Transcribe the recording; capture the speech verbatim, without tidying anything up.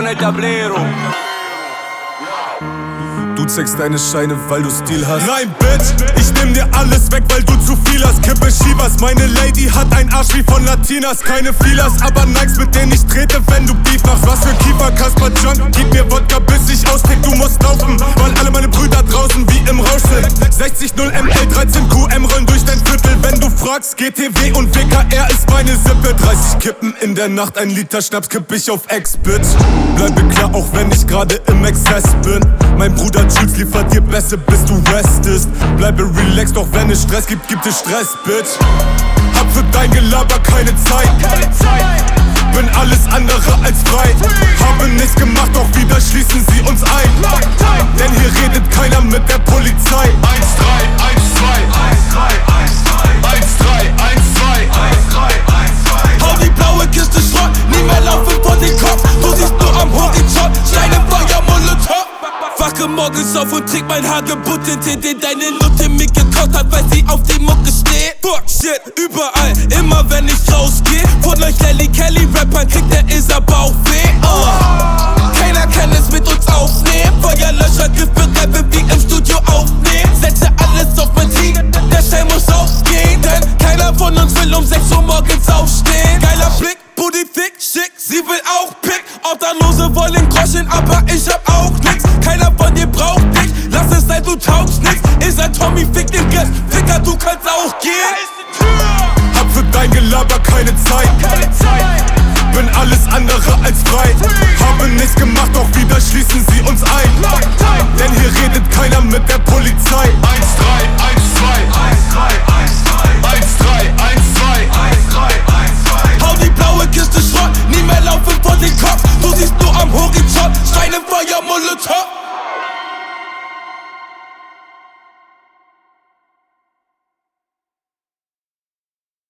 el tablero. Du zeigst deine Scheine, weil du Stil hast. Nein, Bitch, ich nehm dir alles weg, weil du zu viel hast. Kippe Chivas, meine Lady hat ein Arsch wie von Latinas. Keine Feelers, aber Nikes, mit denen ich trete, wenn du Beef machst. Was für Kiefer, Kasper Junk, gib mir Wodka, bis ich austick. Du musst laufen, weil alle meine Brüder draußen wie im Rausch sind. sechzig null M L, dreizehn Q M rollen durch dein Viertel. Wenn du fragst, G T W und W K R ist meine Sippe. dreißig Kippen in der Nacht, ein Liter Schnaps kipp ich auf Ex, Bitch. Bleibe klar, auch wenn ich gerade im Exzess bin. Mein Bruder Jules liefert dir Bässe, bis du restest. Bleibe relaxed, doch wenn es Stress gibt, gibt es Stress, Bitch. Hab für dein Gelaber keine Zeit. Bin alles andere als frei. Habe nichts gemacht, doch wieder schließen sie uns ein. Denn hier redet keiner mit der Polizei. eins drei eins zwei eins drei eins zwei eins drei eins zwei eins drei eins zwei. Hau die blaue Kiste Schrott, nie mehr laufen vor den Kopf. Du siehst nur am Horizont, Steine, Feuer, Molotov. Wache morgens auf und trink mein Hagebuttentee, den deine Nutte mir gekaut hat, weil sie auf die Mucke steht. Fuck shit, überall, immer wenn ich rausgeh. Von euch Lelly Kelly Rappern kriegt der Isa Bauchweh. uh. Keiner kann es mit uns aufnehmen. Feuerlöscher, Griffbereibe wie im Studio aufnehmen. Setze alles auf Benzin, der Stell muss aufgehen. Denn keiner von uns will um sechs Uhr morgens aufstehen. Geiler Blick, Booty thick, schick, sie will auch Pick. Obdachlose wollen Groschen, aber ich hab auch nix. Keiner von dir braucht dich, lass es sein, du taugst nix. Ist ein Tommy, fick den Rest, Ficker, du kannst auch gehen. Hab für dein Gelaber keine Zeit. Bin alles andere als frei. Habe nichts gemacht, doch wieder schließen sie uns ein. Denn hier redet keiner mit der Polizei.